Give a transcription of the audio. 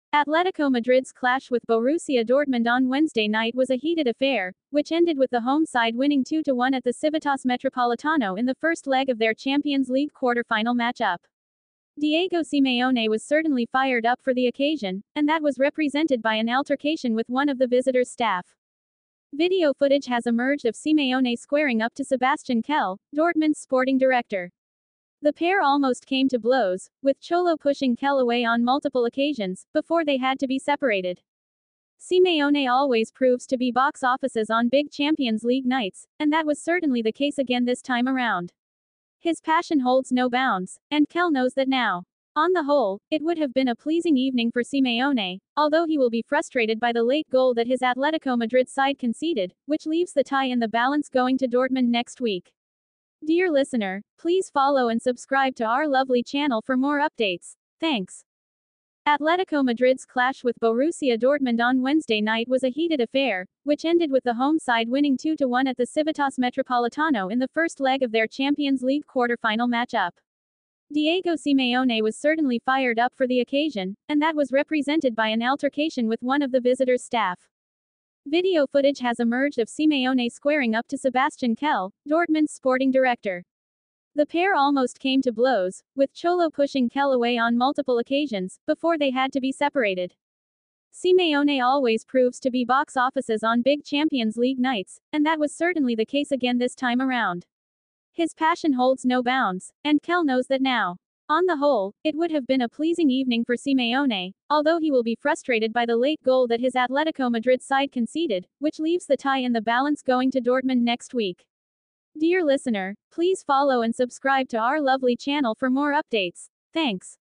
Atletico Madrid's clash with Borussia Dortmund on Wednesday night was a heated affair, which ended with the home side winning 2-1 at the Civitas Metropolitano in the first leg of their Champions League quarter-final matchup. Diego Simeone was certainly fired up for the occasion, and that was represented by an altercation with one of the visitors' staff. Video footage has emerged of Simeone squaring up to Sebastian Kehl, Dortmund's sporting director. The pair almost came to blows, with Cholo pushing Kehl away on multiple occasions, before they had to be separated. Simeone always proves to be box offices on big Champions League nights, and that was certainly the case again this time around. His passion holds no bounds, and Kehl knows that now. On the whole, it would have been a pleasing evening for Simeone, although he will be frustrated by the late goal that his Atletico Madrid side conceded, which leaves the tie in the balance going to Dortmund next week. Dear listener, please follow and subscribe to our lovely channel for more updates. Thanks. Atletico Madrid's clash with Borussia Dortmund on Wednesday night was a heated affair, which ended with the home side winning 2-1 at the Civitas Metropolitano in the first leg of their Champions League quarter-final matchup. Diego Simeone was certainly fired up for the occasion, and that was represented by an altercation with one of the visitors' staff. Video footage has emerged of Simeone squaring up to Sebastian Kehl, Dortmund's sporting director. The pair almost came to blows, with Cholo pushing Kehl away on multiple occasions, before they had to be separated. Simeone always proves to be box offices on big Champions League nights, and that was certainly the case again this time around. His passion holds no bounds, and Kehl knows that now. On the whole, it would have been a pleasing evening for Simeone, although he will be frustrated by the late goal that his Atletico Madrid side conceded, which leaves the tie in the balance going to Dortmund next week. Dear listener, please follow and subscribe to our lovely channel for more updates. Thanks.